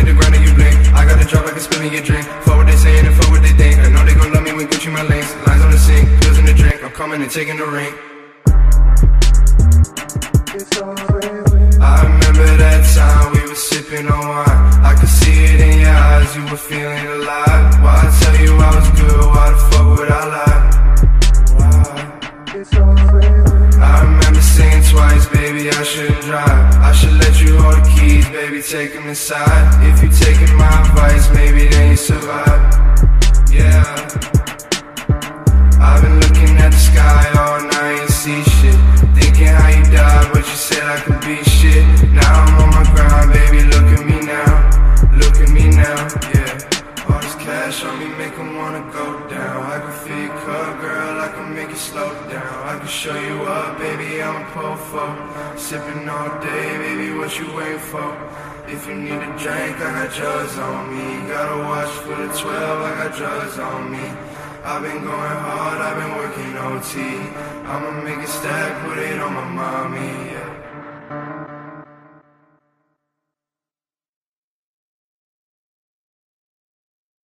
hit the ground and you blink. I got a drop like a spill in your drink. Fuck what they saying and fuck what they think. I know they gon' love me when Gucci my links. Lines on the sink, pills in the drink. I'm coming and taking the ring. I remember that time we were sipping on wine. I could see it in your eyes, you were feeling alive. Why I tell you I was good, why the fuck would I lie? I remember saying twice, baby, I shouldn't drive. I should let you hold the keys, baby, take them inside. If you taking my advice, maybe then you survive. Yeah, I've been looking at the sky all night and see shit. Thinking how you died, but you said I could be shit. Now I'm on my grind, baby, look at me now. Look at me now, yeah. All this cash on me make 'em wanna go down. I can feel your cut, girl, I can make it slow down. I can show you up, baby, I'm a po-fo. Sipping all day, baby, what you waiting for? If you need a drink, I got drugs on me. Got a watch for the 12, I got drugs on me. I've been going hard, I've been working OT. I'ma make a stack, put it on my mommy.